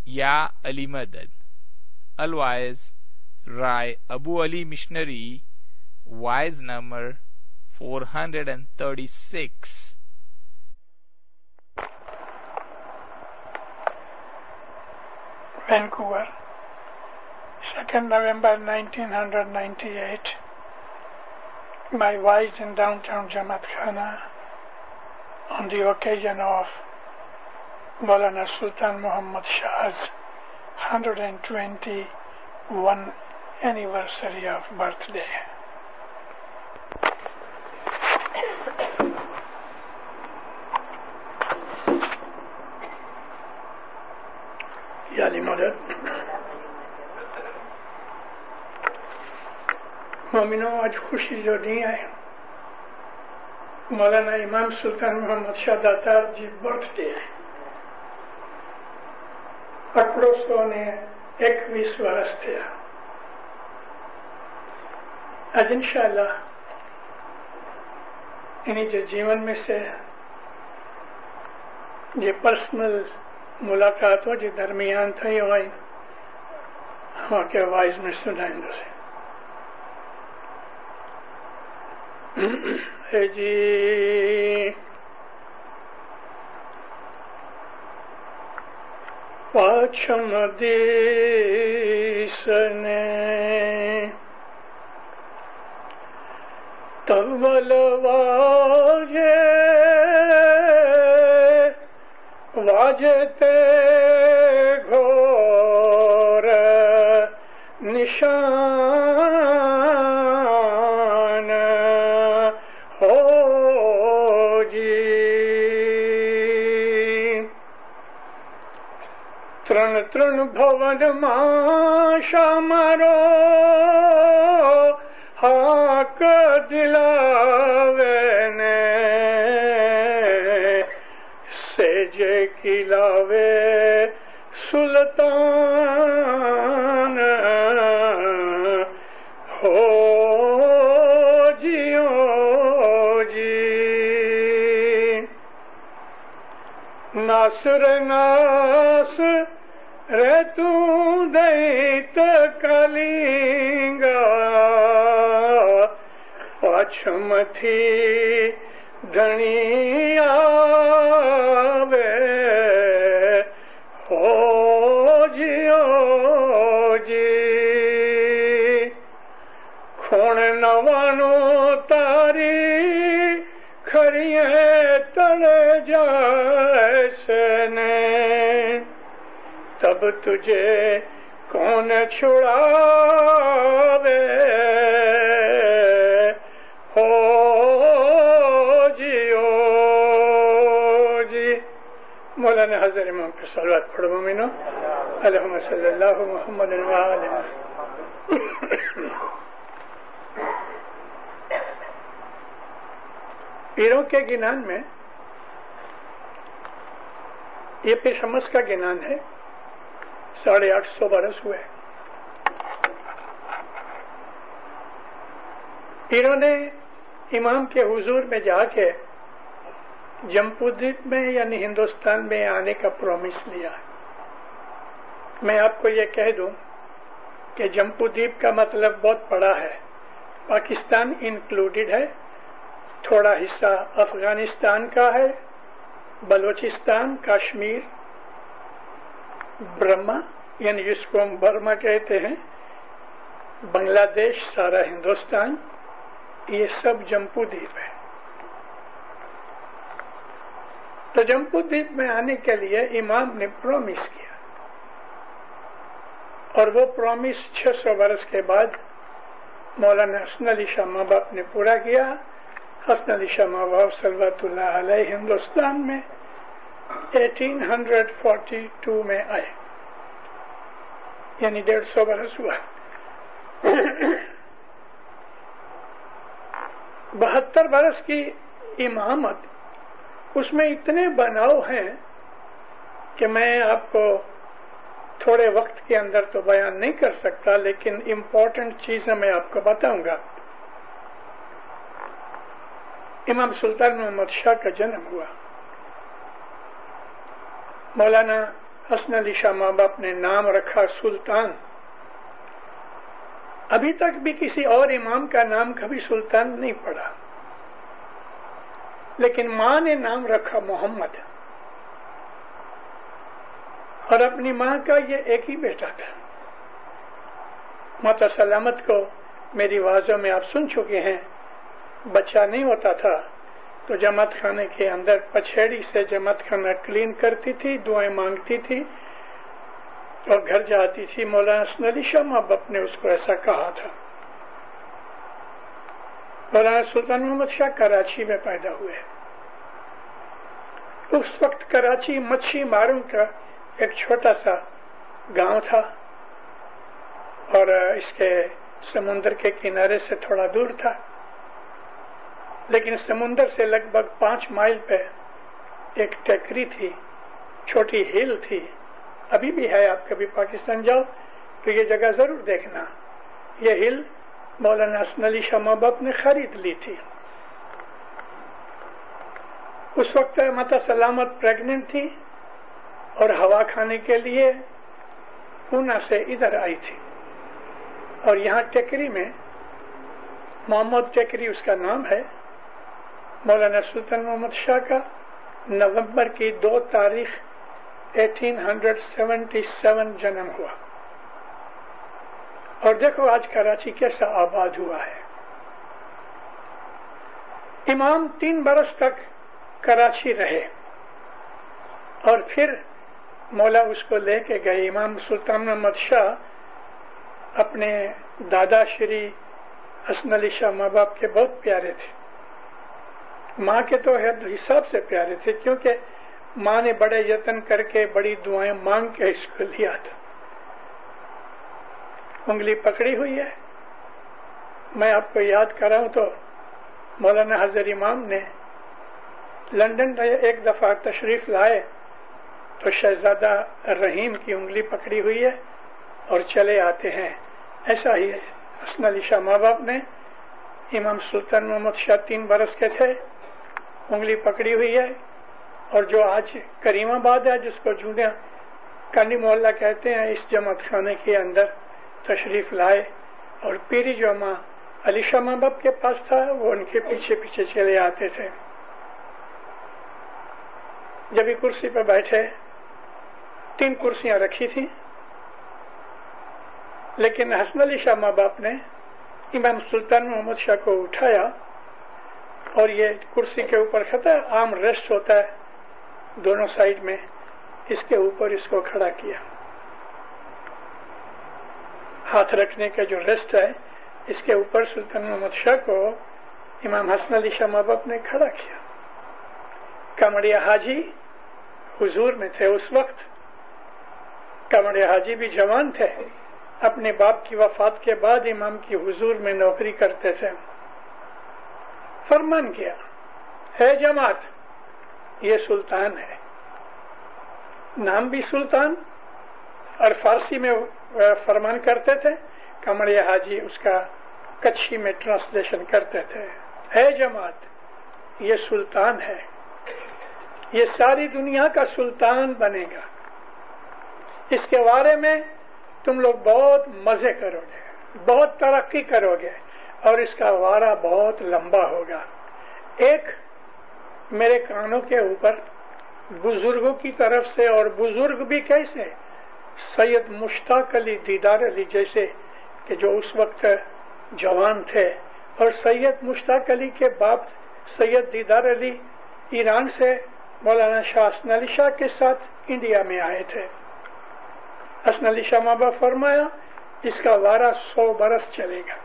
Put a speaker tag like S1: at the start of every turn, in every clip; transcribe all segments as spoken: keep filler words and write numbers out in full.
S1: یا علی مدد. Otherwise, Rai Abu Ali Missionary, wise number four hundred thirty-six.
S2: Vancouver, second November nineteen ninety-eight. My wise in downtown Jamaat Khana on the occasion of Maulana Sultan Muhammad Shah's one hundred twenty-one anniversary of birthday. یعنی مدد مومنوں، آج خوشی جو دی ہے مولانا امام سلطان محمد شاہ داتار جی birth day ہے. اکڑو سو نے اکیس ورس تھیا. آج انشاءاللہ انہی جو جیون میں سے جو پرسنل ملاقات ہو جو درمیان تھا یہ ہوئی ہاں کے وائز میں سنائیں گے ہے جی. پاچھم دیس نے تول واجے واجتے گھور نشان ہو جی. ترن ترن بھون ماشا مارو ہاک دلاوے نے سیجے کلاوے سلطان ہو جیو جی. ناصر ناس رے تو دیت کلینگا پاچھم تھی دھنی آوے ہو جیو جی. کھوڑ نوانو تاری کھڑیے تڑ جیسے نے تب تجھے کون چھڑاوے ہو جیو جی. مولانا حضرت امام پر صلوات پڑھو مومنو. اللہم صلی اللہ محمد وآلہ. پیروں کے گنان میں یہ پیر شمس کا گنان ہے. ساڑھے آٹھ سو برس ہوئے. پیروں نے امام کے حضور میں جا کے جمپو دیپ میں یعنی ہندوستان میں آنے کا پرومس لیا. میں آپ کو یہ کہہ دوں کہ جمپو دیپ کا مطلب بہت بڑا ہے. پاکستان انکلوڈیڈ ہے، تھوڑا حصہ افغانستان کا ہے، بلوچستان، کشمیر، برما یعنی جس کو ہم برما کہتے ہیں، بنگلہ دیش، سارا ہندوستان، یہ سب جمپو دیپ ہے. تو جمپو دیپ میں آنے کے لیے امام نے پرومس کیا اور وہ پرومس چھ سو برس کے بعد مولانا حسن علی شاہ ماں باپ نے پورا کیا. حسن علی شاہ ماں باپ صلوات اللہ علیہ ہندوستان میں اٹھارہ سو بارہ میں آئے، یعنی ڈیڑھ سو برس ہوا. بہتر برس کی امامت، اس میں اتنے بناؤ ہیں کہ میں آپ کو تھوڑے وقت کے اندر تو بیان نہیں کر سکتا، لیکن امپورٹنٹ چیزیں میں آپ کو بتاؤں گا. امام سلطان محمد شاہ کا جنم ہوا. مولانا حسن علی شاہ ماں باپ نے نام رکھا سلطان. ابھی تک بھی کسی اور امام کا نام کبھی سلطان نہیں پڑا، لیکن ماں نے نام رکھا محمد. اور اپنی ماں کا یہ ایک ہی بیٹا تھا. ماتا سلامت کو میری واضح میں آپ سن چکے ہیں، بچہ نہیں ہوتا تھا تو جماعت خانے کے اندر پچھیڑی سے جماعت خانہ کلین کرتی تھی، دعائیں مانگتی تھی اور گھر جاتی تھی. مولانا حسن علی شاہ ماں باپ نے اس کو ایسا کہا تھا. مولانا سلطان محمد شاہ کراچی میں پیدا ہوئے. اس وقت کراچی مچھی ماروں کا ایک چھوٹا سا گاؤں تھا اور اس کے سمندر کے کنارے سے تھوڑا دور تھا، لیکن سمندر سے لگ بھگ پانچ مائل پہ ایک ٹیکری تھی، چھوٹی ہل تھی. ابھی بھی ہے، آپ کبھی پاکستان جاؤ تو یہ جگہ ضرور دیکھنا. یہ ہل مولانا حسن علی شاہ ماں باپ نے خرید لی تھی. اس وقت ماتا سلامت پریگننٹ تھی اور ہوا کھانے کے لیے پونا سے ادھر آئی تھی. اور یہاں ٹیکری میں محمد ٹیکری اس کا نام ہے، مولانا سلطان محمد شاہ کا نومبر کی دو تاریخ اٹھارہ سو ستہتر جنم ہوا. اور دیکھو آج کراچی کیسا آباد ہوا ہے. امام تین برس تک کراچی رہے اور پھر مولا اس کو لے کے گئے. امام سلطان محمد شاہ اپنے دادا شری حسن علی شاہ ماں باپ کے بہت پیارے تھے. ماں کے تو حساب سے پیارے تھے، کیونکہ ماں نے بڑے یتن کر کے بڑی دعائیں مانگ کے اس کو لیا تھا. انگلی پکڑی ہوئی ہے. میں آپ کو یاد کراؤں تو مولانا حضر امام نے لندن ایک دفعہ تشریف لائے تو شہزادہ رحیم کی انگلی پکڑی ہوئی ہے اور چلے آتے ہیں. ایسا ہی حسن علی شاہ ماں باپ نے امام سلطان محمد شاہ تین برس کے تھے، انگلی پکڑی ہوئی ہے. اور جو آج کریم آباد ہے، جس کو جھوڑیاں کانی محلہ کہتے ہیں، اس جماعت خانے کے اندر تشریف لائے اور پیری جو ماں علی شاہ ماں باپ کے پاس تھا وہ ان کے پیچھے پیچھے چلے آتے تھے. جب یہ کرسی پہ بیٹھے، تین کرسیاں رکھی تھیں، لیکن حسن علی شاہ ماں باپ نے امام سلطان محمد شاہ کو اٹھایا اور یہ کرسی کے اوپر خطا عام ریسٹ ہوتا ہے دونوں سائڈ میں، اس کے اوپر اس کو کھڑا کیا. ہاتھ رکھنے کا جو ریسٹ ہے اس کے اوپر سلطان محمد شاہ کو امام حسن علی شاہ ماں باپ نے کھڑا کیا. کمڑیا حاجی حضور میں تھے اس وقت. کمڑیا حاجی بھی جوان تھے، اپنے باپ کی وفات کے بعد امام کی حضور میں نوکری کرتے تھے. فرمان کیا، ہے جماعت، یہ سلطان ہے. نام بھی سلطان، اور فارسی میں فرمان کرتے تھے. کمڑیا حاجی اس کا کچھی میں ٹرانسلیشن کرتے تھے. ہے جماعت، یہ سلطان ہے، یہ ساری دنیا کا سلطان بنے گا. اس کے بارے میں تم لوگ بہت مزے کرو گے، بہت ترقی کرو گے اور اس کا وارہ بہت لمبا ہوگا. ایک میرے کانوں کے اوپر بزرگوں کی طرف سے، اور بزرگ بھی کیسے، سید مشتاق علی دیدار علی جیسے کہ جو اس وقت جوان تھے، اور سید مشتاق علی کے باپ سید دیدار علی ایران سے مولانا شاہ حسن علی شاہ کے ساتھ انڈیا میں آئے تھے. حسن علی شاہ ماں باپ فرمایا اس کا وارہ سو برس چلے گا.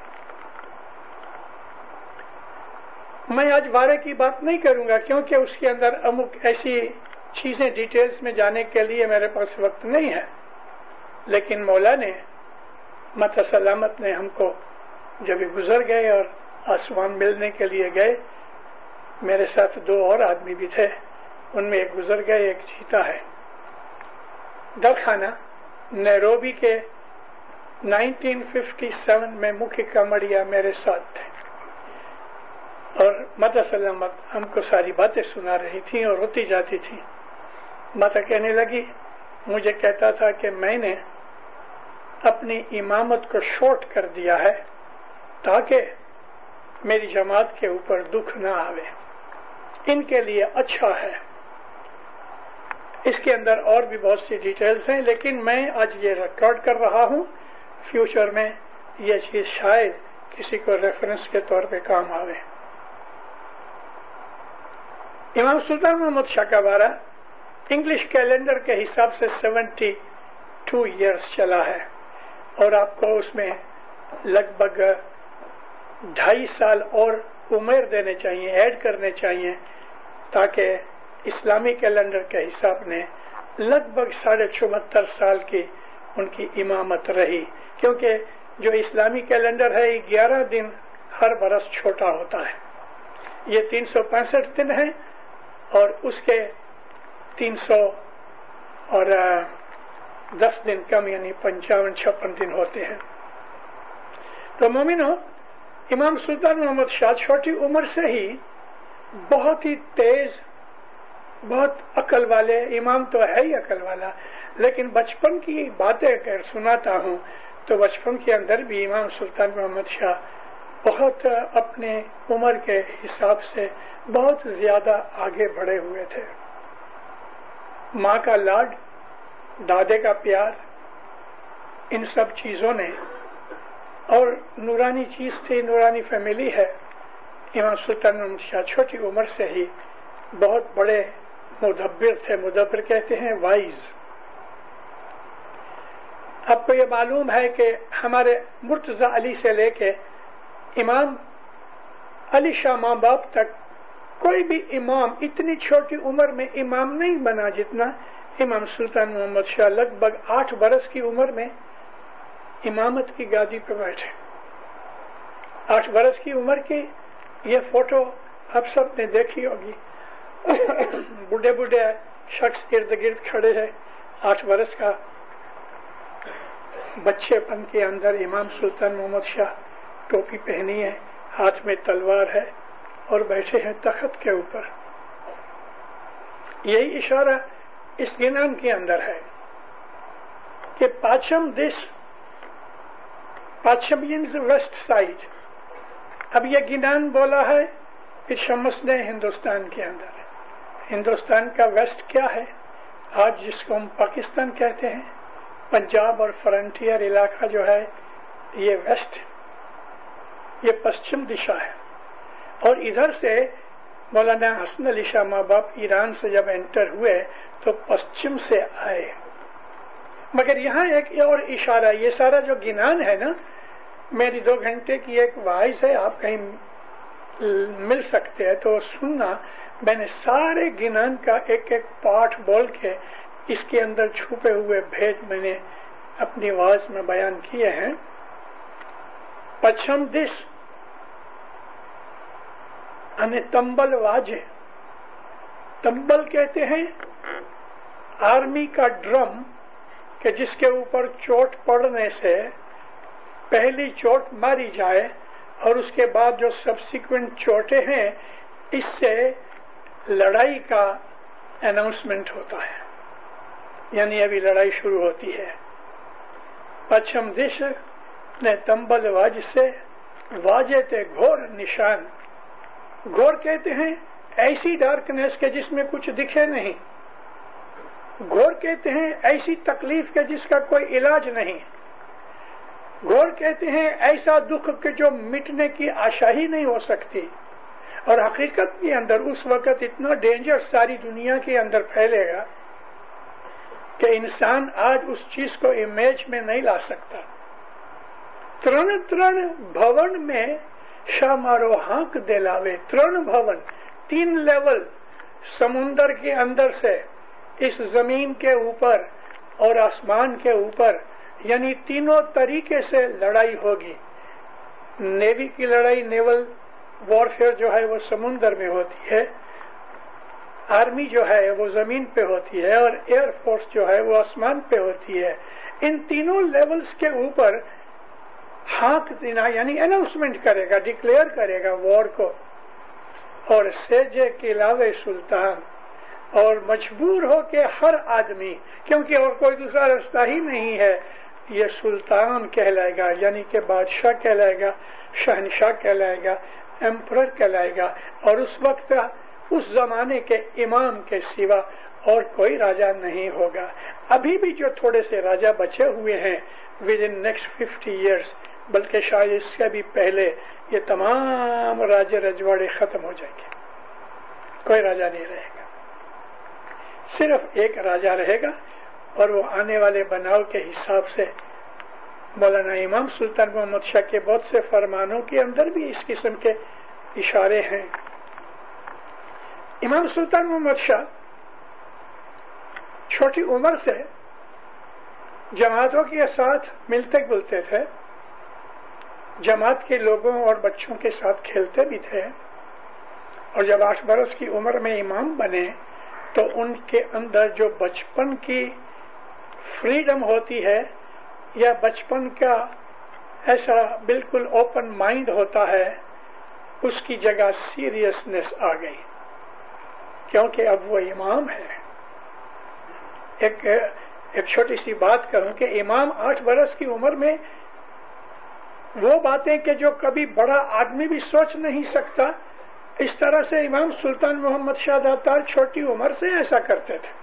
S2: میں آج وارے کی بات نہیں کروں گا کیونکہ اس کے اندر امک ایسی چیزیں ڈیٹیلز میں جانے کے لیے میرے پاس وقت نہیں ہے. لیکن مولا نے ماتا سلامت نے ہم کو جب گزر گئے اور آسمان ملنے کے لیے گئے، میرے ساتھ دو اور آدمی بھی تھے، ان میں ایک گزر گئے، ایک جیتا ہے. درخانہ نیروبی کے نائنٹین ففٹی سیون میں مکھی کمڑیا میرے ساتھ تھے اور ماتا سلامت ہم کو ساری باتیں سنا رہی تھی اور روتی جاتی تھی. ماتا کہنے لگی مجھے کہتا تھا کہ میں نے اپنی امامت کو شارٹ کر دیا ہے تاکہ میری جماعت کے اوپر دکھ نہ آوے، ان کے لیے اچھا ہے۔ اس کے اندر اور بھی بہت سی ڈیٹیلز ہیں، لیکن میں آج یہ ریکارڈ کر رہا ہوں، فیوچر میں یہ چیز شاید کسی کو ریفرنس کے طور پہ کام آوے۔ امام سلطان محمد شاہ کا بارہ انگلش کیلنڈر کے حساب سے سیونٹی ٹو ایئرس چلا ہے، اور آپ کو اس میں لگ بھگ ڈھائی سال اور عمر دینے چاہیے، ایڈ کرنے چاہیے، تاکہ اسلامی کیلنڈر کے حساب نے لگ بھگ ساڑھے چوہتر سال کی ان کی امامت رہی، کیونکہ جو اسلامی کیلنڈر ہے یہ گیارہ دن ہر برس چھوٹا ہوتا ہے، یہ تین سو پینسٹھ دن ہے اور اس کے تین سو اور دس دن کم یعنی پنچاون چھپن دن ہوتے ہیں۔ تو مومنو، امام سلطان محمد شاہ چھوٹی عمر سے ہی بہت ہی تیز، بہت عقل والے، امام تو ہے ہی عقل والا، لیکن بچپن کی باتیں اگر سناتا ہوں تو بچپن کے اندر بھی امام سلطان محمد شاہ بہت اپنے عمر کے حساب سے بہت زیادہ آگے بڑھے ہوئے تھے۔ ماں کا لاڈ، دادے کا پیار، ان سب چیزوں نے، اور نورانی چیز تھی، نورانی فیملی ہے۔ امام سلطان محمد شاہ چھوٹی عمر سے ہی بہت بڑے مدبر تھے، مدبر کہتے ہیں وائز۔ آپ کو یہ معلوم ہے کہ ہمارے مرتضی علی سے لے کے امام علی شاہ ماں باپ تک کوئی بھی امام اتنی چھوٹی عمر میں امام نہیں بنا جتنا امام سلطان محمد شاہ لگ بھگ آٹھ برس کی عمر میں امامت کی گادی پہ بیٹھے۔ آٹھ برس کی عمر کی یہ فوٹو آپ سب نے دیکھی ہوگی، بوڑھے بوڑھے شخص ارد گرد کھڑے ہیں، آٹھ برس کا بچے پن کے اندر امام سلطان محمد شاہ ٹوپی پہنی ہے، ہاتھ میں تلوار ہے اور بیٹھے ہیں تخت کے اوپر۔ یہی اشارہ اس گنان کے اندر ہے کہ پاچم دش، پاچم مینز ویسٹ سائڈ۔ اب یہ گنان بولا ہے کہ شمس نے ہندوستان کے اندر، ہندوستان کا ویسٹ کیا ہے آج جس کو ہم پاکستان کہتے ہیں، پنجاب اور فرنٹیئر علاقہ جو ہے یہ ویسٹ، یہ پشچم دشا ہے۔ اور ادھر سے مولانا حسن علی شاہ ماں باپ ایران سے جب انٹر ہوئے تو پشچم سے آئے۔ مگر یہاں ایک اور اشارہ، یہ سارا جو گنان ہے نا، میری دو گھنٹے کی ایک وائز ہے، آپ کہیں مل سکتے ہیں تو سننا، میں نے سارے گنان کا ایک ایک پارٹ بول کے اس کے اندر چھپے ہوئے بھید میں نے اپنی آواز میں بیان کیے ہیں۔ پچھم دش یعنی تمبل واجے، تمبل کہتے ہیں آرمی کا ڈرم کہ جس کے اوپر چوٹ پڑنے سے پہلی چوٹ ماری جائے اور اس کے بعد جو سبسیکوینٹ چوٹیں ہیں اس سے لڑائی کا اناؤنسمنٹ ہوتا ہے، یعنی ابھی لڑائی شروع ہوتی ہے۔ پچھم دش نے تمبل واج سے واجے تھے گھور نشان، گھور کہتے ہیں ایسی ڈارکنیس کے جس میں کچھ دکھے نہیں، گھور کہتے ہیں ایسی تکلیف کے جس کا کوئی علاج نہیں، گھور کہتے ہیں ایسا دکھ کہ جو مٹنے کی آشا ہی نہیں ہو سکتی۔ اور حقیقت کے اندر اس وقت اتنا ڈینجر ساری دنیا کے اندر پھیلے گا کہ انسان آج اس چیز کو امیج میں نہیں لا سکتا۔ ترن ترن بھون میں شاہ مارو ہانک دلاوے، ترن بھون، تین لیول سمندر کے اندر سے اس زمین کے اوپر اور آسمان کے اوپر، یعنی تینوں طریقے سے لڑائی ہوگی۔ نیوی کی لڑائی، نیول وارفیئر جو ہے وہ سمندر میں ہوتی ہے، آرمی جو ہے وہ زمین پہ ہوتی ہے، اور ایئر فورس جو ہے وہ آسمان پہ ہوتی ہے۔ ان تینوں لیولز کے اوپر ہانک دینا یعنی اناؤنسمنٹ کرے گا، ڈکلیئر کرے گا وار کو۔ اور سیجے کے علاوہ سلطان اور مجبور ہو کے ہر آدمی، کیونکہ اور کوئی دوسرا راستہ ہی نہیں ہے، یہ سلطان کہلائے گا، یعنی کہ بادشاہ کہلائے گا، شہنشاہ کہلائے گا، ایمپرر کہلائے گا، اور اس وقت اس زمانے کے امام کے سوا اور کوئی راجا نہیں ہوگا۔ ابھی بھی جو تھوڑے سے راجا بچے ہوئے ہیں with in next fifty years, بلکہ شاید اس سے بھی پہلے، یہ تمام راجے رجواڑے ختم ہو جائیں گے، کوئی راجا نہیں رہے گا، صرف ایک راجا رہے گا، اور وہ آنے والے بناؤ کے حساب سے مولانا امام سلطان محمد شاہ کے بہت سے فرمانوں کے اندر بھی اس قسم کے اشارے ہیں۔ امام سلطان محمد شاہ چھوٹی عمر سے جماعتوں کے ساتھ ملتے جلتے تھے، جماعت کے لوگوں اور بچوں کے ساتھ کھیلتے بھی تھے، اور جب آٹھ برس کی عمر میں امام بنے تو ان کے اندر جو بچپن کی فریڈم ہوتی ہے یا بچپن کا ایسا بالکل اوپن مائنڈ ہوتا ہے، اس کی جگہ سیریسنس آ گئی، کیونکہ اب وہ امام ہے۔ ایک ایک چھوٹی سی بات کروں کہ امام آٹھ برس کی عمر میں وہ باتیں کہ جو کبھی بڑا آدمی بھی سوچ نہیں سکتا، اس طرح سے امام سلطان محمد شاہ داتار چھوٹی عمر سے ایسا کرتے تھے۔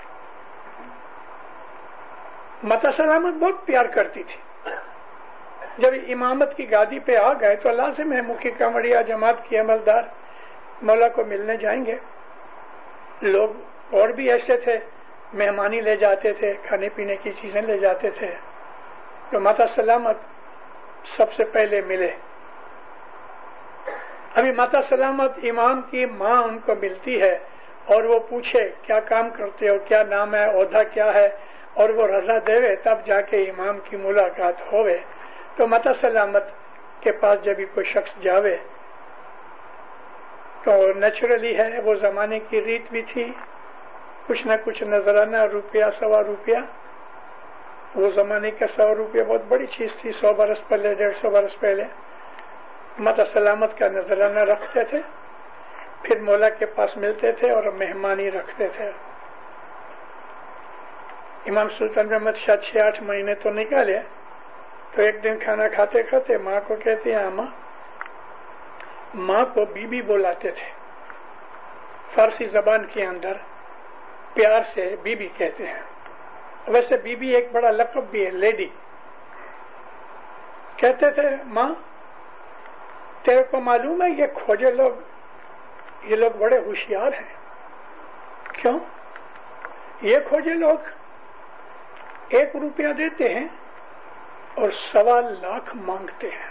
S2: متا سلامت بہت پیار کرتی تھی، جب امامت کی گادی پہ آ گئے تو لازم ہے مکھی کمڑیا جماعت کی عملدار مولا کو ملنے جائیں گے۔ لوگ اور بھی ایسے تھے، مہمانی لے جاتے تھے، کھانے پینے کی چیزیں لے جاتے تھے، تو متا سلامت سب سے پہلے ملے۔ ابھی متا سلامت امام کی ماں ان کو ملتی ہے اور وہ پوچھے کیا کام کرتے ہو، کیا نام ہے، عہدہ کیا ہے، اور وہ رضا دے تب جا کے امام کی ملاقات ہوئے۔ تو متا سلامت کے پاس جب کوئی شخص جاوے تو نیچرلی ہے، وہ زمانے کی ریت بھی تھی، کچھ نہ کچھ نذرانہ روپیہ سوا روپیہ، وہ زمانے کا سو روپیہ بہت بڑی چیز تھی، سو برس پہلے، ڈیڑھ سو برس پہلے متا سلامت کا نذرانہ رکھتے تھے، پھر مولا کے پاس ملتے تھے اور مہمانی رکھتے تھے۔ امام سلطان محمد شاہ چھ آٹھ مہینے تو نکالے، تو ایک دن کھانا کھاتے کھاتے ماں کو کہتے ہیں اماں، ماں کو بی بی بلاتے تھے، فارسی زبان کے اندر پیار سے بی بی کہتے ہیں، ویسے بی بی ایک بڑا لقب بھی ہے، لیڈی۔ کہتے تھے ماں تیرے کو معلوم ہے یہ کھوجے لوگ، یہ لوگ بڑے ہوشیار ہیں۔ کیوں؟ یہ کھوجے لوگ ایک روپیہ دیتے ہیں اور سوا لاکھ مانگتے ہیں،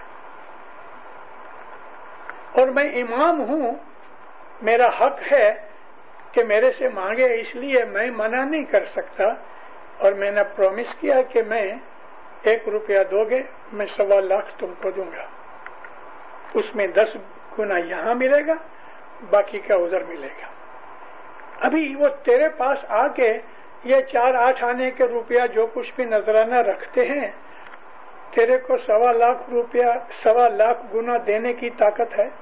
S2: اور میں امام ہوں، میرا حق ہے کہ میرے سے مانگے، اس لیے میں منع نہیں کر سکتا، اور میں نے پرومس کیا کہ میں ایک روپیہ دو گے میں سوا لاکھ تم کو دوں گا، اس میں دس گنا یہاں ملے گا، باقی کا ادھر ملے گا۔ ابھی وہ تیرے پاس آ کے یہ چار آٹھ آنے کے روپیہ جو کچھ بھی نذرانہ رکھتے ہیں، تیرے کو سوا لاکھ روپیہ سوا لاکھ گنا دینے کی طاقت ہے؟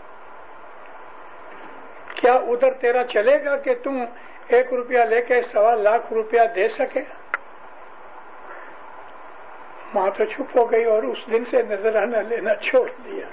S2: کیا ادھر تیرا چلے گا کہ تم ایک روپیہ لے کے سوا لاکھ روپیہ دے سکے؟ ماں تو چپ ہو گئی اور اس دن سے نذرانہ لینا چھوڑ دیا۔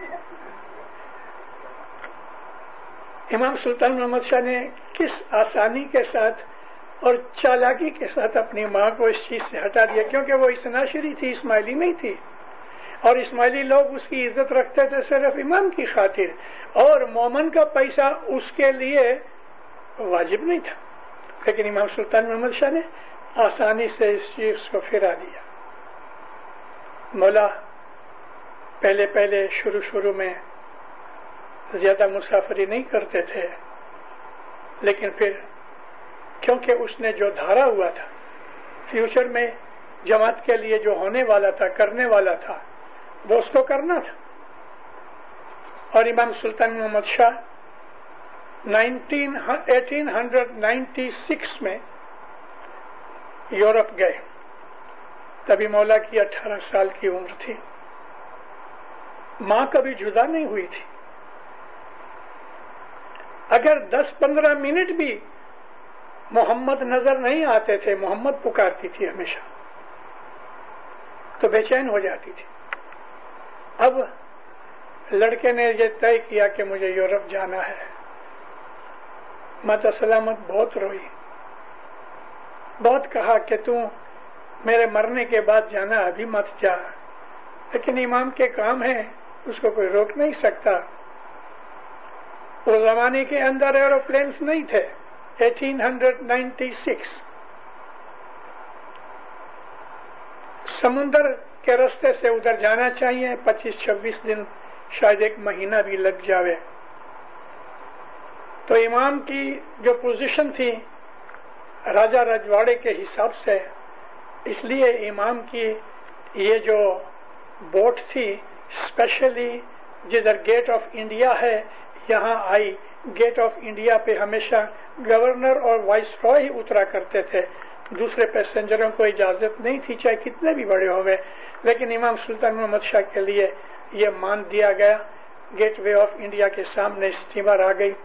S2: امام سلطان محمد شاہ نے کس آسانی کے ساتھ اور چالاکی کے ساتھ اپنی ماں کو اس چیز سے ہٹا دیا، کیونکہ وہ اسناشری تھی، اسماعیلی نہیں تھی، اور اسماعیلی لوگ اس کی عزت رکھتے تھے صرف امام کی خاطر، اور مومن کا پیسہ اس کے لیے واجب نہیں تھا، لیکن امام سلطان محمد شاہ نے آسانی سے اس چیز کو پھرا دیا۔ مولا پہلے پہلے شروع شروع میں زیادہ مسافری نہیں کرتے تھے، لیکن پھر کیونکہ اس نے جو دھارا ہوا تھا فیوچر میں جماعت کے لیے جو ہونے والا تھا، کرنے والا تھا، وہ اس کو کرنا تھا۔ اور امام Sultan Muhammad Shah eighteen hundred ninety six میں یورپ گئے، تبھی مولا کی اٹھارہ سال کی عمر تھی، ماں کبھی جدا نہیں ہوئی تھی۔ اگر دس پندرہ منٹ بھی محمد نظر نہیں آتے تھے، محمد پکارتی تھی ہمیشہ، تو بے چین ہو جاتی تھی۔ اب لڑکے نے یہ طے کیا کہ مجھے یورپ جانا ہے۔ ماتا سلامت بہت روئی، بہت کہا کہ تو میرے مرنے کے بعد جانا، ابھی مت جا، لیکن امام کے کام ہے، اس کو کوئی روک نہیں سکتا۔ اس زمانے کے اندر ایروپلینس نہیں تھے، اٹھارہ سو ننانوے، سمندر کے راستے سے ادھر جانا چاہیے، پچیس چھبیس دن شاید ایک مہینہ بھی لگ جاوے۔ تو امام کی جو پوزیشن تھی راجہ رجواڑے کے حساب سے، اس لیے امام کی یہ جو بوٹ تھی اسپیشلی جدھر گیٹ آف انڈیا ہے یہاں آئی۔ گیٹ آف انڈیا پہ ہمیشہ گورنر اور وائس رائے ہی اترا کرتے تھے، دوسرے پیسنجروں کو اجازت نہیں تھی، چاہے کتنے بھی بڑے ہوئے، لیکن امام سلطان محمد شاہ کے لیے یہ مان دیا گیا۔ گیٹ وے آف انڈیا کے سامنے اسٹیمر آ گئی،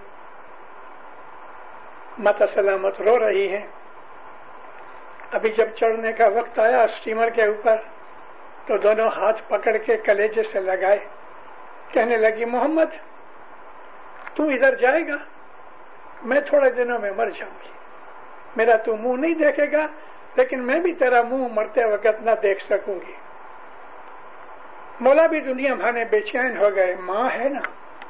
S2: ماتا سلامت رو رہی ہیں۔ ابھی جب چڑھنے کا وقت آیا اسٹیمر کے اوپر تو دونوں ہاتھ پکڑ کے کلیجے سے لگائے، کہنے لگی محمد تو ادھر جائے گا، میں تھوڑے دنوں میں مر جاؤں گی، میرا تو منہ نہیں دیکھے گا، لیکن میں بھی تیرا منہ مرتے وقت نہ دیکھ سکوں گی۔ مولا بھی دنیا بھانے بے چین ہو گئے، ماں ہے نا،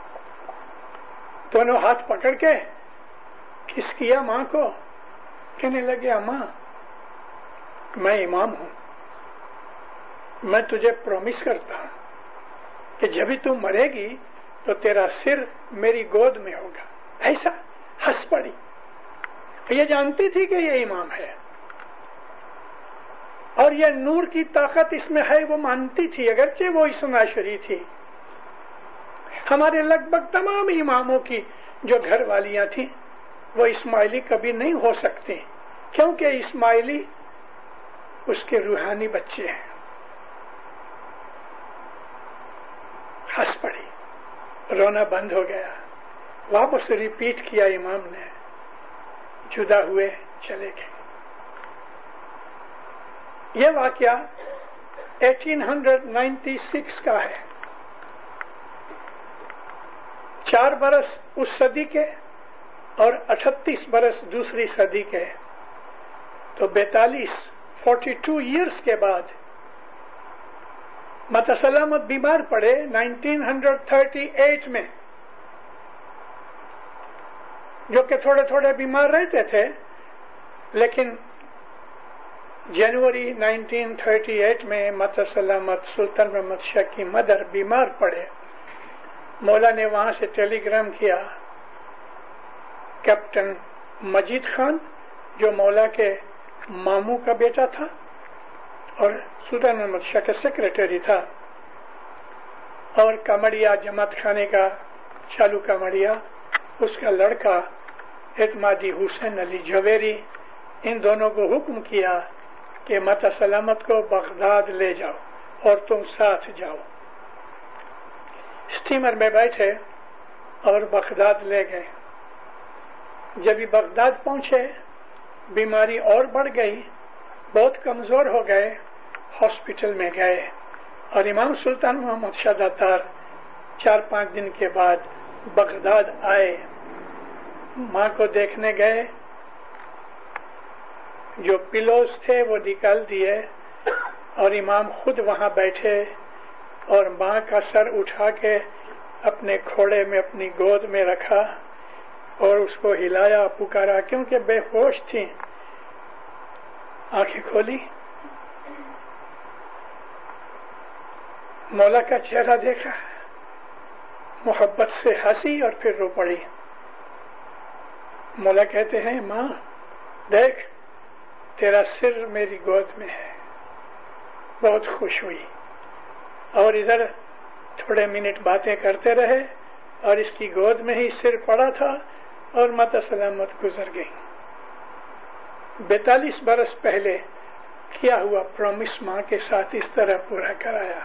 S2: دونوں ہاتھ پکڑ کے کس کیا ماں کو، کہنے لگے ماں میں امام ہوں، میں تجھے پرومس کرتا ہوں کہ جب بھی تم مرے گی تو تیرا سر میری گود میں ہوگا۔ ایسا ہنس پڑی، یہ جانتی تھی کہ یہ امام ہے اور یہ نور کی طاقت اس میں ہے، وہ مانتی تھی اگرچہ وہ اثنا شری تھی۔ ہمارے لگ بھگ تمام اماموں کی جو گھر والیاں تھیں وہ اسماعیلی کبھی نہیں ہو سکتی، کیونکہ اسماعیلی اس کے روحانی بچے ہیں۔ ہنس پڑی، رونا بند ہو گیا، واپس ریپیٹ کیا امام نے، جدا ہوئے چلے گئے۔ یہ واقعہ اٹھارہ سو ننانوے کا ہے۔ چار برس اس صدی کے اور اٹھتیس برس دوسری صدی کے، تو بیتالیس فورٹی ٹو ایئرس کے بعد ماتا سلامت بیمار پڑے انیس سو اڑتیس میں، جو کہ تھوڑے تھوڑے بیمار رہتے تھے، لیکن جنوری انیس سو اڑتیس میں ماتا سلامت سلطان محمد شاہ کی مدر بیمار پڑے۔ مولا نے وہاں سے ٹیلی گرام کیا، کیپٹن مجید خان جو مولا کے ماموں کا بیٹا تھا اور سلطان محمد شاہ کا سیکریٹری تھا، اور کمڑیا جماعت خانے کا چالو کمڑیا، اس کا لڑکا اعتمادی حسین علی جویری، ان دونوں کو حکم کیا کہ ماتا سلامت کو بغداد لے جاؤ اور تم ساتھ جاؤ۔ اسٹیمر میں بیٹھے اور بغداد لے گئے۔ جب یہ بغداد پہنچے بیماری اور بڑھ گئی، بہت کمزور ہو گئے، ہاسپٹل میں گئے، اور امام سلطان محمد شاہ داتار چار پانچ دن کے بعد بغداد آئے، ماں کو دیکھنے گئے، جو پلوز تھے وہ نکال دیے اور امام خود وہاں بیٹھے اور ماں کا سر اٹھا کے اپنے کھوڑے میں اپنی گود میں رکھا اور اس کو ہلایا، پکارا، کیونکہ بے ہوش تھی۔ آنکھیں کھولی، مولا کا چہرہ دیکھا، محبت سے ہنسی اور پھر رو پڑی۔ مولا کہتے ہیں ماں دیکھ تیرا سر میری گود میں ہے۔ بہت خوش ہوئی اور ادھر تھوڑے منٹ باتیں کرتے رہے اور اس کی گود میں ہی سر پڑا تھا اور ماتا سلامت گزر گئی۔ بیتالیس برس پہلے کیا ہوا پرومس ماں کے ساتھ اس طرح پورا کرایا۔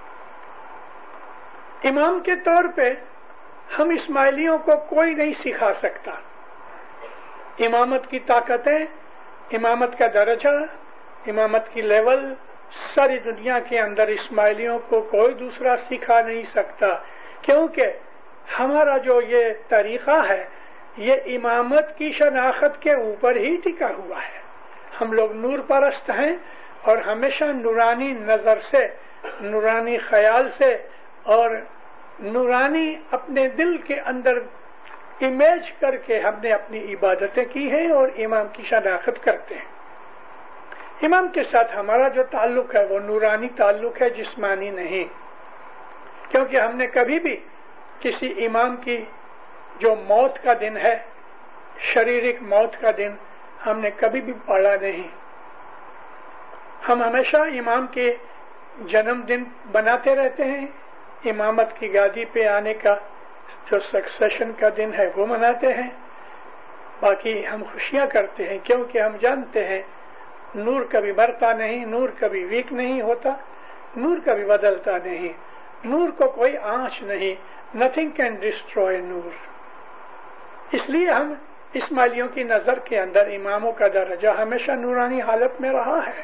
S2: امام کے طور پہ ہم اسماعیلیوں کو کوئی نہیں سکھا سکتا، امامت کی طاقتیں، امامت کا درجہ، امامت کی لیول ساری دنیا کے اندر اسماعیلیوں کو کوئی دوسرا سکھا نہیں سکتا، کیونکہ ہمارا جو یہ طریقہ ہے یہ امامت کی شناخت کے اوپر ہی ٹکا ہوا ہے۔ ہم لوگ نور پرست ہیں اور ہمیشہ نورانی نظر سے، نورانی خیال سے اور نورانی اپنے دل کے اندر امیج کر کے ہم نے اپنی عبادتیں کی ہیں اور امام کی شناخت کرتے ہیں۔ امام کے ساتھ ہمارا جو تعلق ہے وہ نورانی تعلق ہے، جسمانی نہیں، کیونکہ ہم نے کبھی بھی کسی امام کی جو موت کا دن ہے، شریرک موت کا دن، ہم نے کبھی بھی پڑھا نہیں۔ ہم ہمیشہ امام کے جنم دن بناتے رہتے ہیں، امامت کی گادی پہ آنے کا جو سکسیشن کا دن ہے وہ مناتے ہیں، باقی ہم خوشیاں کرتے ہیں، کیونکہ ہم جانتے ہیں نور کبھی مرتا نہیں، نور کبھی ویک نہیں ہوتا، نور کبھی بدلتا نہیں، نور کو کوئی آنچ نہیں، nothing can destroy نور۔ اس لیے ہم اسماعیلیوں کی نظر کے اندر اماموں کا درجہ ہمیشہ نورانی حالت میں رہا ہے۔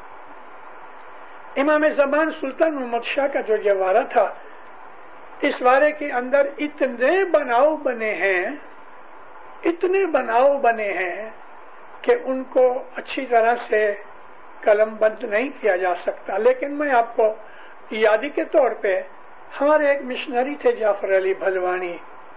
S2: امام زمان سلطان محمد شاہ کا جو یہ وارہ تھا، اس وارے کے اندر اتنے بناؤ بنے ہیں، اتنے بناؤ بنے ہیں کہ ان کو اچھی طرح سے قلم بند نہیں کیا جا سکتا، لیکن میں آپ کو یادی کے طور پہ، ہمارے ایک مشنری تھے جعفر علی بھلوانی،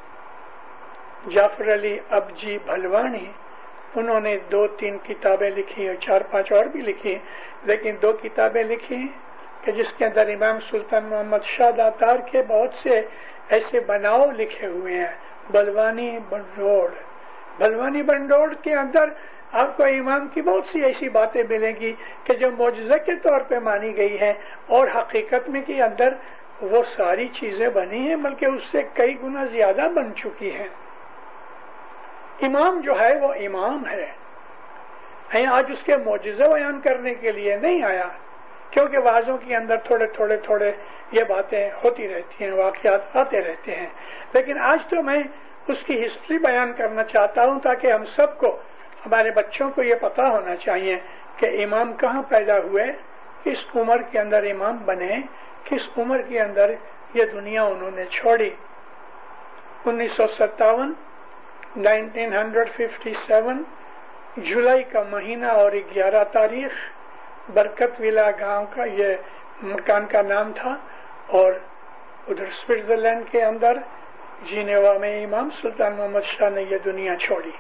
S2: جعفر علی ابجی بھلوانی، انہوں نے دو تین کتابیں لکھی اور چار پانچ اور بھی لکھی، لیکن دو کتابیں لکھی کہ جس کے اندر امام سلطان محمد شاہ داتار کے بہت سے ایسے بناؤ لکھے ہوئے ہیں۔ بلوانی بنڈوڑ، بلوانی بنڈوڑ کے اندر آپ کو امام کی بہت سی ایسی باتیں ملیں گی کہ جو معجزہ کے طور پہ مانی گئی ہیں اور حقیقت میں کے اندر وہ ساری چیزیں بنی ہیں، بلکہ اس سے کئی گنا زیادہ بن چکی ہیں۔ امام جو ہے وہ امام ہے، آج اس کے معجزہ بیان کرنے کے لیے نہیں آیا، کیونکہ وعظوں کے اندر تھوڑے تھوڑے تھوڑے یہ باتیں ہوتی رہتی ہیں، واقعات آتے رہتے ہیں، لیکن آج تو میں اس کی ہسٹری بیان کرنا چاہتا ہوں تاکہ ہم سب کو، ہمارے بچوں کو یہ پتا ہونا چاہیے کہ امام کہاں پیدا ہوئے، کس عمر کے اندر امام بنے، کس عمر کے اندر یہ دنیا انہوں نے چھوڑی۔ انیس سو ستاون نائنٹین ہنڈریڈ ففٹی سیون جولائی کا مہینہ اور گیارہ تاریخ، برکت ویلا گاؤں کا یہ مکان کا نام تھا، اور ادھر سوئٹزرلینڈ کے اندر جینیوا میں امام سلطان محمد شاہ نے یہ دنیا چھوڑی۔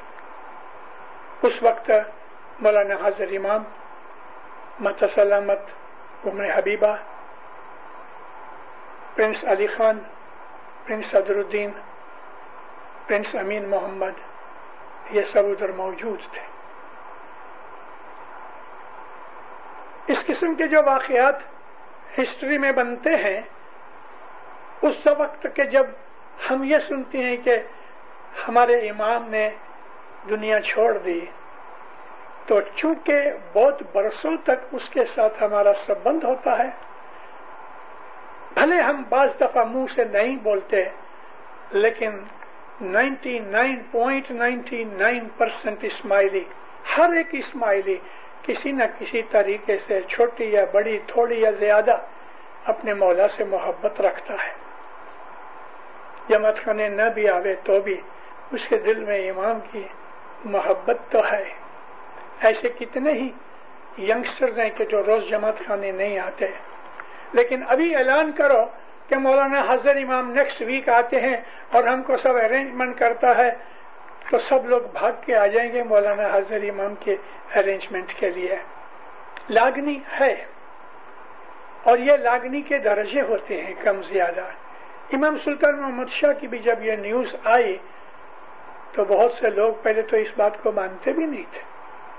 S2: اس وقت مولانا حاضر امام مت سلامت عمر حبیبہ، prince Ali Khan, prince Sadruddin, prince امین محمد، یہ سب ادھر موجود تھے۔ اس قسم کے جو واقعات ہسٹری میں بنتے ہیں، اس وقت کے جب ہم یہ سنتے ہیں کہ ہمارے امام نے دنیا چھوڑ دی، تو چونکہ بہت برسوں تک اس کے ساتھ ہمارا سبند ہوتا ہے، بھلے ہم بعض دفعہ منہ سے نہیں بولتے، لیکن ninety nine point ninety nine percent Ismaili, ہر ایک اسماعیلی کسی نہ کسی طریقے سے، چھوٹی یا بڑی، تھوڑی یا زیادہ، اپنے مولا سے محبت رکھتا ہے۔ جماعت خانے نہ بھی آوے تو بھی اس کے دل میں امام کی محبت تو ہے۔ ایسے کتنے ہی ینگسٹرز ہیں کہ جو روز جماعت خانے نہیں آتے، لیکن ابھی اعلان کرو کہ مولانا حضر امام نیکسٹ ویک آتے ہیں اور ہم کو سب ارینجمنٹ کرتا ہے، تو سب لوگ بھاگ کے آ جائیں گے مولانا حضر امام کے ارینجمنٹ کے لیے۔ لاگنی ہے، اور یہ لاگنی کے درجے ہوتے ہیں کم زیادہ۔ امام سلطان محمد شاہ کی بھی جب یہ نیوز آئی تو بہت سے لوگ پہلے تو اس بات کو مانتے بھی نہیں تھے،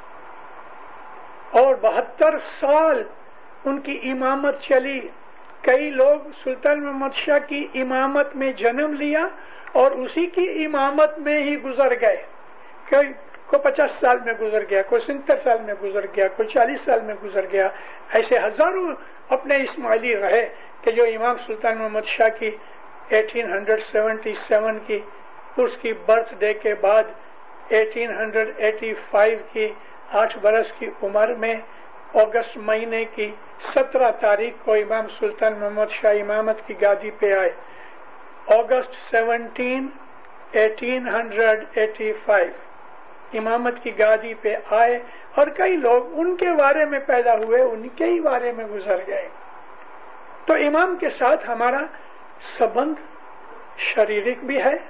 S2: اور بہتر سال ان کی امامت چلی۔ کئی لوگ سلطان محمد شاہ کی امامت میں جنم لیا اور اسی کی امامت میں ہی گزر گئے۔ کوئی کو پچاس سال میں گزر گیا، کوئی ستر سال میں گزر گیا، کوئی چالیس سال میں گزر گیا۔ ایسے ہزاروں اپنے اسماعیلی رہے کہ جو امام سلطان محمد شاہ کی اٹھارہ سو ستہتر کی اس کی برتھ ڈے کے بعد अठारह सौ पचासी की आठ बरस की उम्र में अगस्त महीने की सत्रह तारीख को इमाम सुल्तान मोहम्मद शाह इमामत की गादी पे आए। अगस्त सत्रह अठारह सौ पचासी इमामत की गादी पे आए और कई लोग उनके बारे में पैदा हुए, उनके ही बारे में गुजर गए। तो इमाम के साथ हमारा संबंध शारीरिक भी है,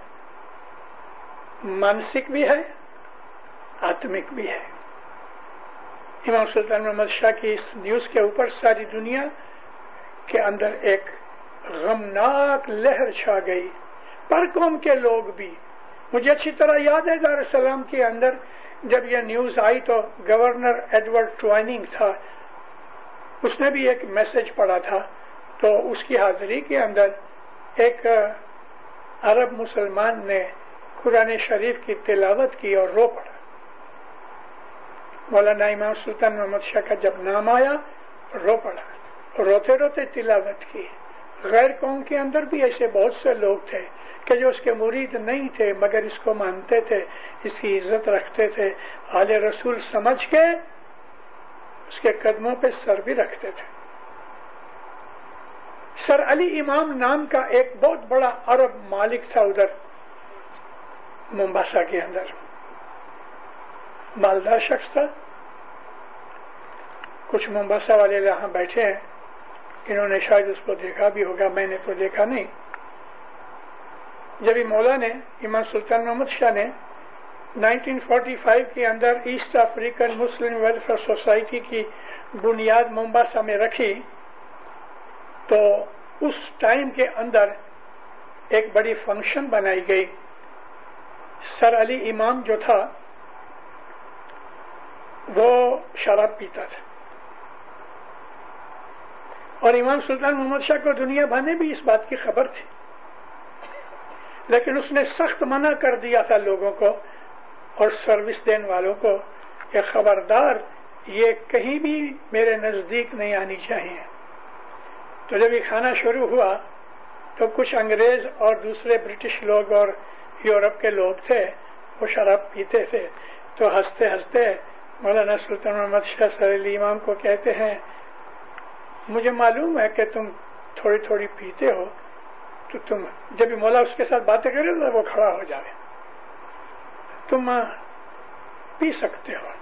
S2: मानसिक भी है, आत्मिक भी है। इमाम सुल्तान मोहम्मद शाह की इस न्यूज के ऊपर सारी दुनिया के अंदर एक गमनाक लहर छा गई। पर कौम के लोग भी, मुझे अच्छी तरह याद है दार एस सलाम के अंदर जब यह न्यूज आई तो गवर्नर एडवर्ड ट्वाइनिंग था, उसने भी एक मैसेज पढ़ा था। तो उसकी हाजिरी के अंदर एक अरब मुसलमान ने कुरान शरीफ की तिलावत की और रो पड़ा। मौलाना इमाम सुल्तान मोहम्मद शाह का जब नाम आया रो पड़ा, रोते रोते तिलावत की। गैर कौम के अंदर भी ऐसे बहुत से लोग थे कि जो उसके मुरीद नहीं थे मगर इसको मानते थे, इसकी इज्जत रखते थे, आले रसूल समझ के उसके कदमों पे सर भी रखते थे। सर अली इमाम नाम का एक बहुत बड़ा अरब मालिक था उधर मोम्बासा के अंदर, मालदार शख्स था। कुछ मोम्बासा वाले यहां बैठे हैं, इन्होंने शायद उसको देखा भी होगा, मैंने तो देखा नहीं। जब मौला ने इमाम सुल्तान मोहम्मद शाह ने उन्नीस सौ पैंतालीस के अंदर East African Muslim Welfare Society की बुनियाद मोम्बासा में रखी तो उस टाइम के अंदर एक बड़ी फंक्शन बनाई गई। सर अली इमाम जो था वो शराब पीता था और इमाम सुल्तान मोहम्मद शाह को दुनिया भर में भी इस बात की खबर थी, लेकिन उसने सख्त मना कर दिया था लोगों को और सर्विस देने वालों को कि खबरदार ये कहीं भी मेरे नजदीक नहीं आनी चाहिए। तो जब ये खाना शुरू हुआ तो कुछ अंग्रेज और दूसरे ब्रिटिश लोग और यूरोप के लोग थे, वो शराब पीते थे। तो हंसते हंसते मौलाना सुल्तान मोहम्मद शाह सर अली इमाम को कहते हैं, मुझे मालूम है कि तुम थोड़ी थोड़ी पीते हो, तो तुम जब भी मौला उसके साथ बातें करे तो वो खड़ा हो जाए, तुम पी सकते हो।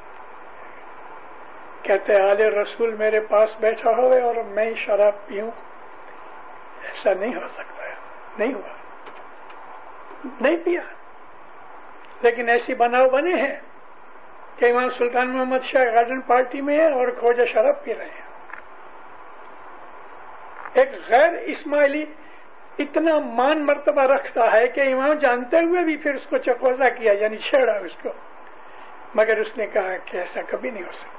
S2: कहते आले रसूल मेरे पास बैठा हो और मैं शराब पीऊं, ऐसा नहीं हो सकता है। नहीं हुआ, नहीं पिया। लेकिन ऐसी बनाव बने हैं कि इमाम सुल्तान मोहम्मद शाह गार्डन पार्टी में है और खोजा शराब पी रहे हैं। एक गैर इस्माइली इतना मान मर्तबा रखता है कि इमाम जानते हुए भी फिर उसको चकोसा किया, यानी छेड़ा उसको, मगर उसने कहा कि ऐसा कभी नहीं हो सकता।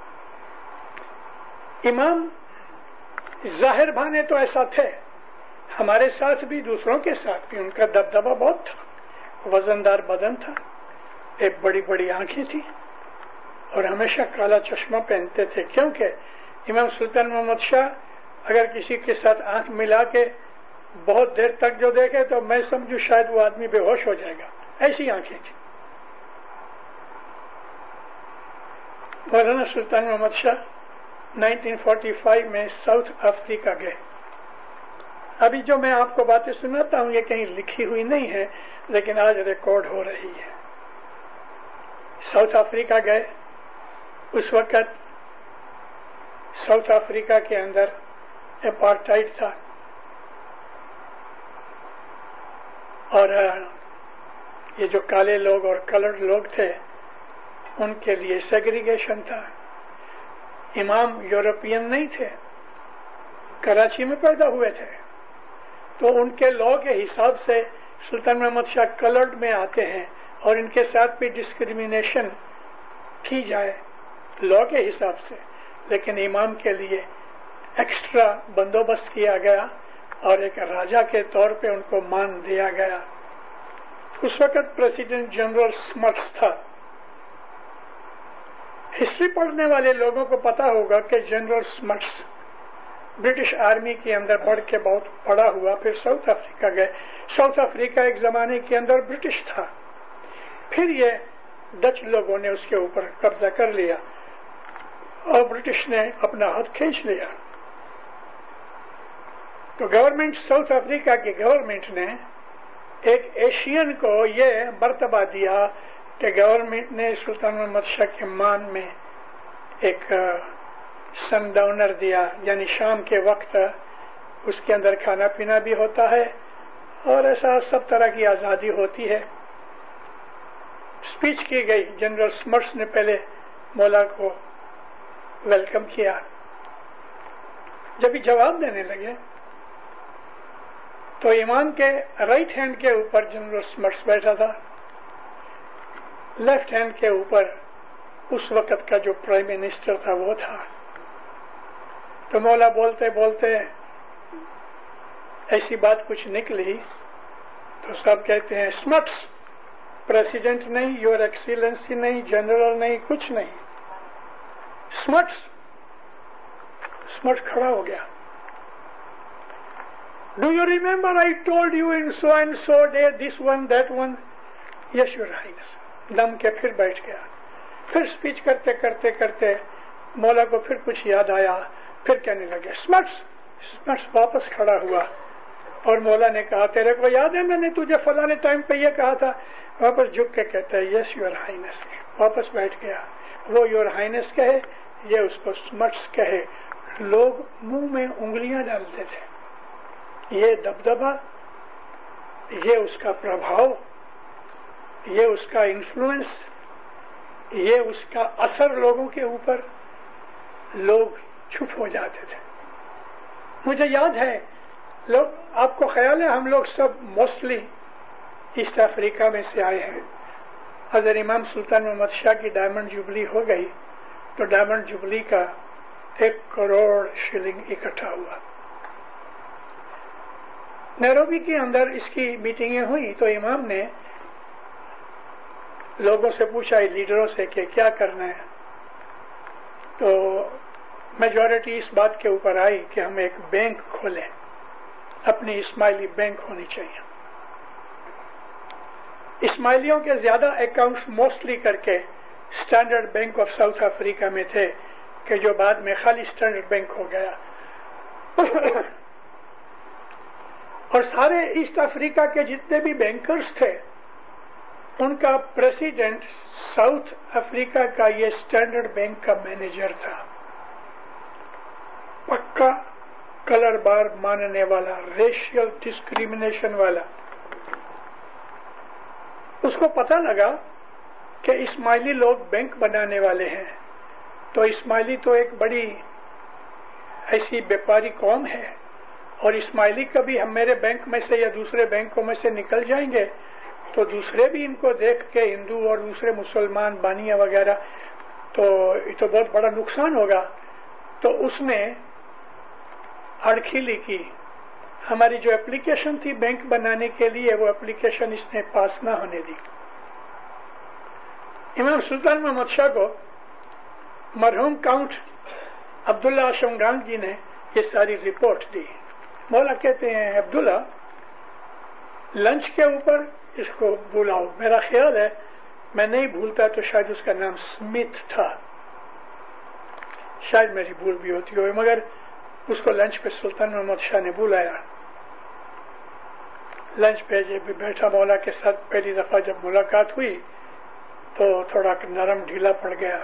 S2: इमाम जाहिर भाने तो ऐसा थे, हमारे साथ भी दूसरों के साथ भी उनका दबदबा बहुत था। वजनदार बदन था, एक बड़ी बड़ी आंखें थी और हमेशा काला चश्मा पहनते थे, क्योंकि इमाम सुल्तान मोहम्मद शाह अगर किसी के साथ आंख मिला के बहुत देर तक जो देखे तो मैं समझू शायद वो आदमी बेहोश हो जाएगा, ऐसी आंखें थी। मौलाना सुल्तान मोहम्मद शाह उन्नीस सौ पैंतालीस में साउथ अफ्रीका गए। अभी जो मैं आपको बातें सुनाता हूं ये कहीं लिखी हुई नहीं है, लेकिन आज रिकॉर्ड हो रही है। साउथ अफ्रीका गए। उस वक्त साउथ अफ्रीका के अंदर अपार्टाइड था और ये जो काले लोग और कलर्ड लोग थे उनके लिए सेग्रीगेशन था। इमाम यूरोपियन नहीं थे, कराची में पैदा हुए थे, तो उनके लॉ के हिसाब से सुल्तान मोहम्मद शाह कलर्ड में आते हैं और इनके साथ भी डिस्क्रिमिनेशन की जाए लॉ के हिसाब से, लेकिन इमाम के लिए एक्स्ट्रा बंदोबस्त किया गया और एक राजा के तौर पे उनको मान दिया गया। उस वक्त प्रेसिडेंट जनरल स्मट्स था। हिस्ट्री पढ़ने वाले लोगों को पता होगा कि जनरल स्मट्स ब्रिटिश आर्मी के अंदर बढ़ के बहुत बड़ा हुआ, फिर साउथ अफ्रीका गए। साउथ अफ्रीका एक जमाने के अंदर ब्रिटिश था, پھر یہ ڈچ لوگوں نے اس کے اوپر قبضہ کر لیا اور برٹش نے اپنا ہاتھ کھینچ لیا. تو گورنمنٹ ساؤتھ افریقہ کی گورنمنٹ نے ایک ایشین کو یہ مرتبہ دیا کہ گورنمنٹ نے سلطان محمد شاہ کے مان میں ایک سن ڈاؤنر دیا، یعنی شام کے وقت اس کے اندر کھانا پینا بھی ہوتا ہے اور ایسا سب طرح کی آزادی ہوتی ہے. اسپیچ کی گئی، جنرل سمرٹس نے پہلے مولا کو ویلکم کیا. جب یہ جواب دینے لگے تو امام کے رائٹ ہینڈ کے اوپر جنرل سمرٹس بیٹھا تھا، لیفٹ ہینڈ کے اوپر اس وقت کا جو پرائم منسٹر تھا وہ تھا. تو مولا بولتے بولتے ایسی بات کچھ نکلی تو سب کہتے ہیں سمرٹس، پریسیڈنٹ نہیں، یور ایکسیلنسی نہیں، جنرل نہیں، کچھ نہیں، سمرٹس. سمرٹس کھڑا ہو گیا. Do you remember I told you in so and so day this one that one? Yes your highness. دم کے پھر بیٹھ گیا. پھر اسپیچ کرتے کرتے کرتے مولا کو پھر کچھ یاد آیا، پھر کہنے لگے سمرٹس. سمرٹس واپس کھڑا ہوا اور مولا نے کہا تیرے کو یاد ہے میں نے تجھے فلانے ٹائم پہ یہ کہا تھا؟ واپس جھک کے کہتا ہے یس یور ہائنس. واپس بیٹھ گیا. وہ یور ہائنس کہے، یہ اس کو سمرٹس کہے. لوگ منہ میں انگلیاں ڈالتے تھے. یہ دبدبا، یہ اس کا پربھاؤ، یہ اس کا انفلوئنس، یہ اس کا اثر لوگوں کے اوپر، لوگ چپ ہو جاتے تھے. مجھے یاد ہے، لوگ آپ کو خیال ہے ہم لوگ سب موسٹلی ایسٹ افریقہ میں سے آئے ہیں. حضرت امام سلطان محمد شاہ کی ڈائمنڈ جوبلی ہو گئی تو ڈائمنڈ جوبلی کا ایک کروڑ شلنگ اکٹھا ہوا. نیروبی کے اندر اس کی میٹنگیں ہوئی تو امام نے لوگوں سے پوچھا، لیڈروں سے، کہ کیا کرنا ہے. تو میجورٹی اس بات کے اوپر آئی کہ ہم ایک بینک کھولیں، اپنی اسماعیلی بینک ہونی چاہیے. اسماعیلیوں کے زیادہ اکاؤنٹس موسٹلی کر کے Standard Bank of South Africa میں تھے کہ جو بعد میں خالی اسٹینڈرڈ بینک ہو گیا. اور سارے ایسٹ افریقہ کے جتنے بھی بینکرز تھے ان کا پریسیڈنٹ ساؤتھ افریقہ کا یہ اسٹینڈرڈ بینک کا مینیجر تھا. پکا کلر بار ماننے والا، ریشیل ڈسکریمنیشن والا. اس کو پتہ لگا کہ اسماعیلی لوگ بینک بنانے والے ہیں تو اسماعیلی تو ایک بڑی ایسی بیپاری قوم ہے اور اسماعیلی کبھی ہم میرے بینک میں سے یا دوسرے بینکوں میں سے نکل جائیں گے تو دوسرے بھی ان کو دیکھ کے ہندو اور دوسرے مسلمان بانیہ وغیرہ تو یہ تو بہت بڑا نقصان ہوگا. تو اس نے اڑکھیلی کی. ہماری جو اپلیکیشن تھی بینک بنانے کے لیے وہ اپلیکیشن اس نے پاس نہ ہونے دی. امام سلطان محمد شاہ کو مرحوم کاؤنٹ عبداللہ شمگان جی نے یہ ساری رپورٹ دی. مولا کہتے ہیں عبداللہ لنچ کے اوپر اس کو بلاؤ. میرا خیال ہے میں نہیں بھولتا تو شاید اس کا نام سمتھ تھا، شاید میری بھول بھی ہوتی ہوئی، مگر اس کو لنچ پہ سلطان محمد شاہ نے بلایا. لنچ پہ جب بیٹھا مولا کے ساتھ پہلی دفعہ جب ملاقات ہوئی تو تھوڑا نرم ڈھیلا پڑ گیا.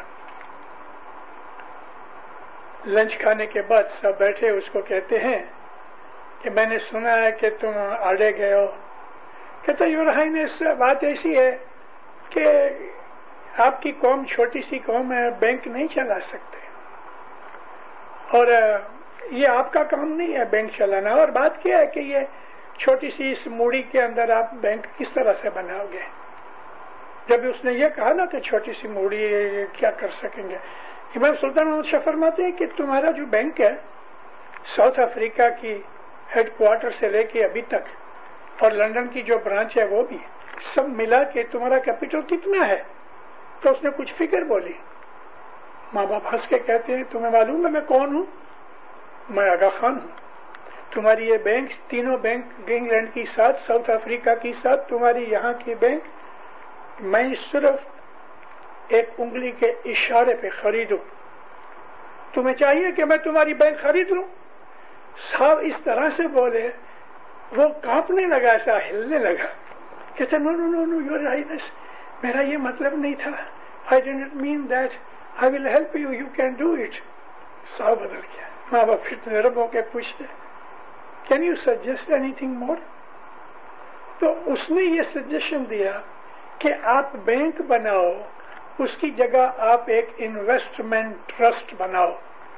S2: لنچ کھانے کے بعد سب بیٹھے اس کو کہتے ہیں کہ میں نے سنا ہے کہ تم آڑے گئے ہو. کہتا یور ہائنس بات ایسی ہے کہ آپ کی قوم چھوٹی سی قوم ہے، بینک نہیں چلا سکتے اور یہ آپ کا کام نہیں ہے بینک چلانا. اور بات کیا ہے کہ یہ چھوٹی سی اس موڑی کے اندر آپ بینک کس طرح سے بناؤ گے؟ جب اس نے یہ کہا نا کہ چھوٹی سی موڑی کیا کر سکیں گے، امام سلطان محمد شاہ فرماتے ہیں کہ تمہارا جو بینک ہے ساؤتھ افریقہ کی ہیڈ کوارٹر سے لے کے ابھی تک اور لندن کی جو برانچ ہے وہ بھی سب ملا کے تمہارا کیپٹل کتنا ہے؟ تو اس نے کچھ فگر بولی. ماں باپ ہنس کے کہتے ہیں تمہیں معلوم ہے میں کون ہوں؟ میں آغا خان ہوں. تمہاری یہ بینک تینوں بینک انگلینڈ کی ساتھ، ساؤتھ افریقہ کی ساتھ، تمہاری یہاں کی بینک میں صرف ایک انگلی کے اشارے پہ خریدوں، تمہیں چاہیے کہ میں تمہاری بینک خرید لوں؟ صاحب اس طرح سے بولے، وہ کانپنے لگا، ایسا ہلنے لگا، کہتے نو نو نو نو یور ہائنس، میرا یہ مطلب نہیں تھا، I don't mean that, I will help you, you can do it. صاحب بدل گیا۔ ماں باپ پھر نرم ہو کے پوچھتے can you suggest anything more? تو اس نے یہ سجیشن دیا کہ آپ بینک بناؤ، اس کی جگہ آپ ایک انویسٹمنٹ ٹرسٹ بناؤ،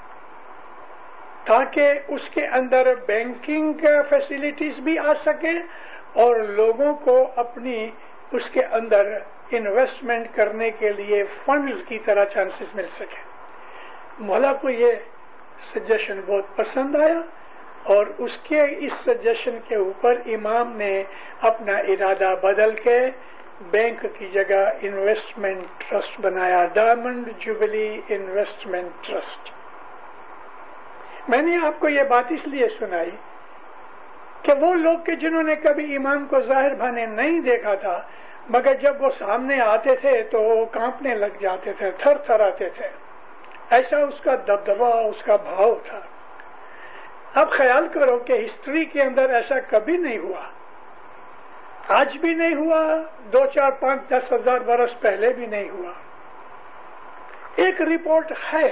S2: تاکہ اس کے اندر بینکنگ فیسلٹیز بھی آ سکیں اور لوگوں کو اپنی اس کے اندر انویسٹمنٹ کرنے کے لیے فنڈز کی طرح چانسز مل سکیں۔ مولا کو یہ سجیشن بہت پسند آیا اور اس کے اس سجیشن کے اوپر امام نے اپنا ارادہ بدل کے بینک کی جگہ انویسٹمنٹ ٹرسٹ بنایا، ڈائمنڈ جوبلی انویسٹمنٹ ٹرسٹ۔ میں نے آپ کو یہ بات اس لیے سنائی کہ وہ لوگ کہ جنہوں نے کبھی امام کو ظاہر بھانے نہیں دیکھا تھا، مگر جب وہ سامنے آتے تھے تو وہ کانپنے لگ جاتے تھے، تھر تھر آتے تھے، ایسا اس کا دبدبا، اس کا بھاؤ تھا۔ اب خیال کرو کہ ہسٹری کے اندر ایسا کبھی نہیں ہوا، آج بھی نہیں ہوا، دو چار پانچ دس ہزار برس پہلے بھی نہیں ہوا۔ ایک رپورٹ ہے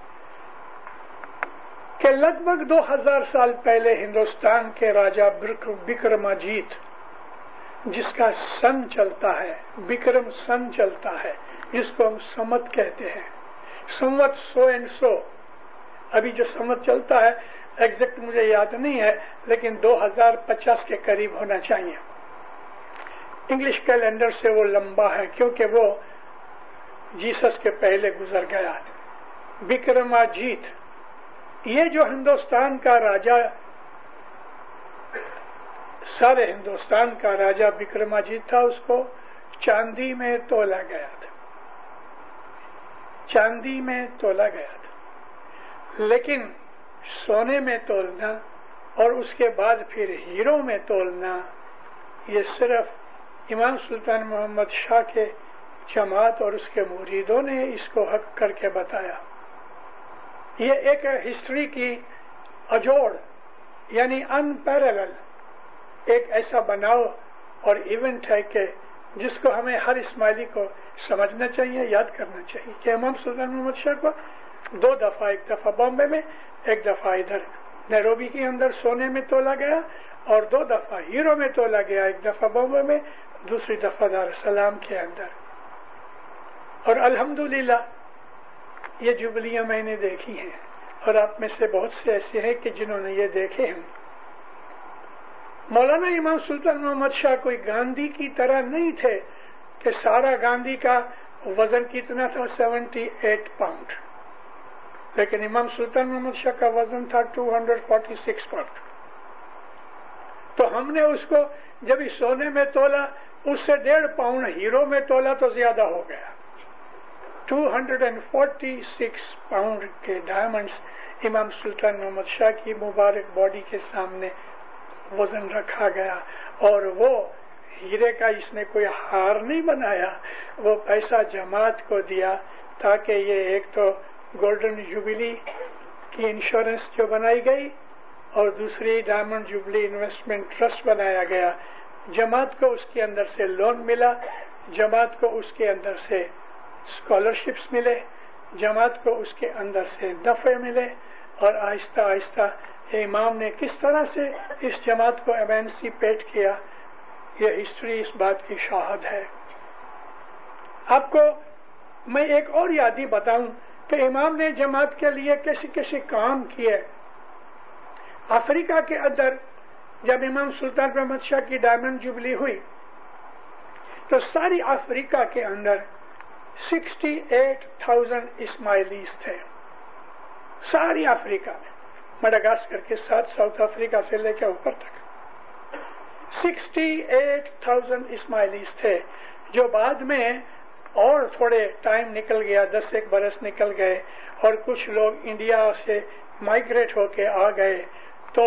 S2: کہ لگ بھگ دو ہزار سال پہلے ہندوستان کے راجا بکرماجیت، جس کا سن چلتا ہے، بکرم سن چلتا ہے، جس کو ہم سمت کہتے ہیں، سمت سو اینڈ سو، ابھی جو سمت چلتا ہے ایگزیکٹ مجھے یاد نہیں ہے، لیکن دو ہزار پچاس کے قریب ہونا چاہیے۔ انگلش کیلنڈر سے وہ لمبا ہے کیونکہ وہ جیسس کے پہلے گزر گیا۔ بکرماجیت یہ جو ہندوستان کا راجا، سارے ہندوستان کا راجا بکرماجیت تھا، اس کو چاندی میں تولا گیا تھا، چاندی میں تولا گیا تھا، لیکن سونے میں تولنا اور اس کے بعد پھر ہیروں میں تولنا، یہ صرف امام سلطان محمد شاہ کے جماعت اور اس کے مریدوں نے اس کو حق کر کے بتایا۔ یہ ایک ہسٹری کی اجوڑ یعنی ان پیرلل ایک ایسا بناؤ اور ایونٹ ہے کہ جس کو ہمیں ہر اسماعیلی کو سمجھنا چاہیے، یاد کرنا چاہیے کہ امام سلطان محمد شاہ کو دو دفعہ، ایک دفعہ بامبے میں، ایک دفعہ ادھر نیروبی کے اندر سونے میں تولا گیا، اور دو دفعہ ہیرو میں تولا گیا، ایک دفعہ بامبے میں، دوسری دفعہ دار السلام کے اندر۔ اور الحمدللہ یہ جبلیاں میں نے دیکھی ہیں، اور آپ میں سے بہت سے ایسے ہیں کہ جنہوں نے یہ دیکھے ہیں۔ مولانا امام سلطان محمد شاہ کوئی گاندھی کی طرح نہیں تھے کہ سارا گاندھی کا وزن کتنا تھا، سیونٹی ایٹ پاؤنڈ، لیکن امام سلطان محمد شاہ کا وزن تھا two hundred forty six pound. تو ہم نے اس کو جب اس سونے میں تولا، اس سے ڈیڑھ پاؤنڈ ہیرو میں تولا تو زیادہ ہو گیا۔ Two hundred and forty six pound کے ڈائمنڈز امام سلطان محمد شاہ کی مبارک باڈی کے سامنے وزن رکھا گیا، اور وہ ہیرے کا اس نے کوئی ہار نہیں بنایا، وہ پیسہ جماعت کو دیا تاکہ یہ ایک تو گولڈن جوبلی کی انشورنس جو بنائی گئی اور دوسری ڈائمنڈ جوبلی انویسٹمنٹ ٹرسٹ بنایا گیا، جماعت کو اس کے اندر سے لون ملا، جماعت کو اس کے اندر سے اسکالرشپس ملے، جماعت کو اس کے اندر سے نفع ملے، اور آہستہ آہستہ امام نے کس طرح سے اس جماعت کو ایمانسیپیٹ کیا، یہ ہسٹری اس بات کی شاہد ہے۔ آپ کو میں ایک اور یادی بتاؤں کہ امام نے جماعت کے لیے کیسے کیسے کام کیے۔ افریقہ کے اندر جب امام سلطان محمد شاہ کی ڈائمنڈ جوبلی ہوئی تو ساری افریقہ کے اندر سکسٹی ایٹ تھاؤزینڈ اسماعیلیز تھے، ساری افریقہ میں، مڈغاسکر کے ساتھ ساؤتھ افریقہ سے لے کے اوپر تک سکسٹی ایٹ تھاؤزینڈ اسماعیلیز تھے، جو بعد میں اور تھوڑے ٹائم نکل گیا، دس ایک برس نکل گئے، اور کچھ لوگ انڈیا سے مائگریٹ ہو کے آ گئے۔ تو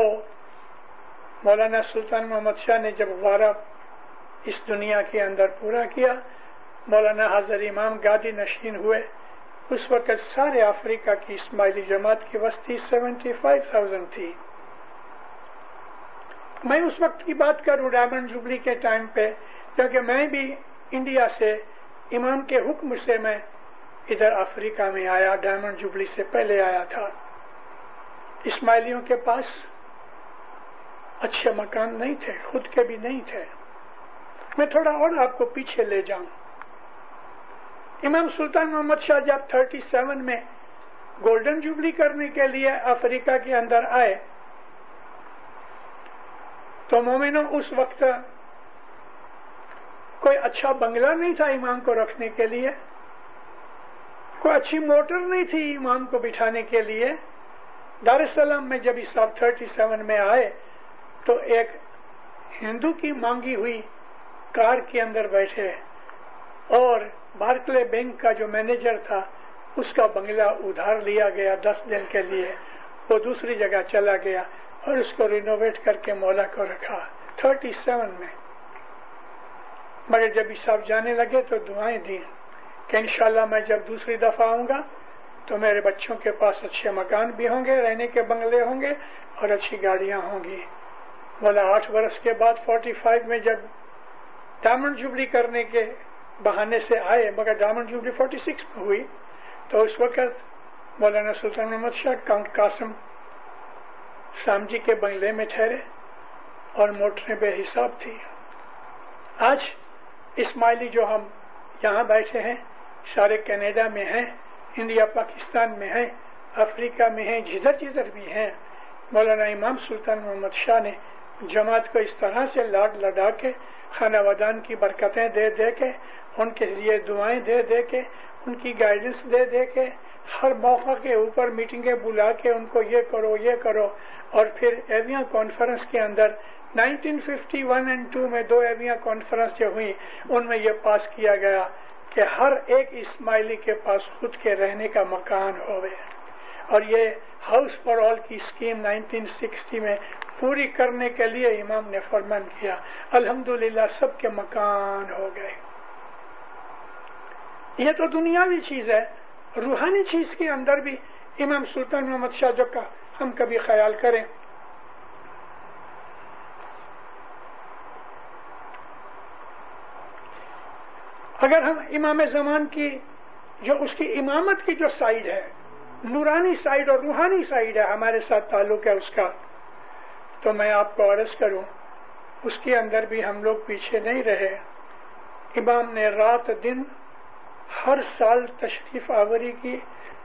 S2: مولانا سلطان محمد شاہ نے جب وارہ اس دنیا کے اندر پورا کیا مولانا حضر امام گادی نشین ہوئے، اس وقت سارے افریقہ کی اسماعیلی جماعت کی وسطی سیونٹی فائیو تھاؤزینڈ تھی۔ میں اس وقت کی بات کروں ڈائمنڈ جوبلی کے ٹائم پہ، کیونکہ میں بھی انڈیا سے امام کے حکم سے میں ادھر افریقہ میں آیا، ڈائمنڈ جوبلی سے پہلے آیا تھا۔ اسماعیلیوں کے پاس اچھے مکان نہیں تھے، خود کے بھی نہیں تھے۔ میں تھوڑا اور آپ کو پیچھے لے جاؤں۔ امام سلطان محمد شاہ جب تھرٹی سیون میں گولڈن جوبلی کرنے کے لیے افریقہ کے اندر آئے تو مومنوں اس وقت کوئی اچھا بنگلہ نہیں تھا امام کو رکھنے کے لیے، کوئی اچھی موٹر نہیں تھی امام کو بٹھانے کے لیے۔ دار السلام میں جب اس صاحب تھرٹی سیون میں آئے تو ایک ہندو کی مانگی ہوئی کار کے اندر بیٹھے اور بارکلے بینک کا جو مینیجر تھا اس کا بنگلہ ادھار لیا گیا دس دن کے لیے، وہ دوسری جگہ چلا گیا اور اس کو رینوویٹ کر کے مولا کو رکھا تھرٹی سیون میں۔ مگر جب یہ صاحب جانے لگے تو دعائیں دی کہ انشاءاللہ میں جب دوسری دفعہ آؤں گا تو میرے بچوں کے پاس اچھے مکان بھی ہوں گے، رہنے کے بنگلے ہوں گے اور اچھی گاڑیاں ہوں گی۔ بولا آٹھ برس کے بعد فورٹی فائیو میں جب ڈائمنڈ جوبلی کرنے کے بہانے سے آئے، مگر ڈائمنڈ جوبلی فورٹی سکس میں ہوئی، تو اس وقت مولانا سلطان محمد شاہ کاؤنٹ قاسم سامجی کے بنگلے میں ٹھہرے اور موٹریں بے حساب تھی۔ آج اسماعیلی جو ہم یہاں بیٹھے ہیں سارے کینیڈا میں ہیں، انڈیا پاکستان میں ہیں، افریقہ میں ہیں، جدھر جدھر بھی ہیں، مولانا امام سلطان محمد شاہ نے جماعت کو اس طرح سے لاڈ لڈا کے، خانہ ودان کی برکتیں دے دے کے، ان کے لیے دعائیں دے دے کے، ان کی گائیڈنس دے دے کے، ہر موقع کے اوپر میٹنگیں بلا کے ان کو یہ کرو یہ کرو، اور پھر ایویاں کانفرنس کے اندر nineteen fifty one and two میں دو ایویاں کانفرنس جو ہوئی ان میں یہ پاس کیا گیا کہ ہر ایک اسماعیلی کے پاس خود کے رہنے کا مکان ہوئے، اور یہ ہاؤس فار آل کی اسکیم نائنٹین سکسٹی میں پوری کرنے کے لیے امام نے فرمان کیا۔ الحمدللہ سب کے مکان ہو گئے۔ یہ تو دنیاوی چیز ہے، روحانی چیز کے اندر بھی امام سلطان محمد شاہ جو کا ہم کبھی خیال کریں، اگر ہم امام زمان کی جو اس کی امامت کی جو سائیڈ ہے، نورانی سائیڈ اور روحانی سائیڈ ہے، ہمارے ساتھ تعلق ہے اس کا، تو میں آپ کو عرض کروں اس کے اندر بھی ہم لوگ پیچھے نہیں رہے۔ امام نے رات دن ہر سال تشریف آوری کی،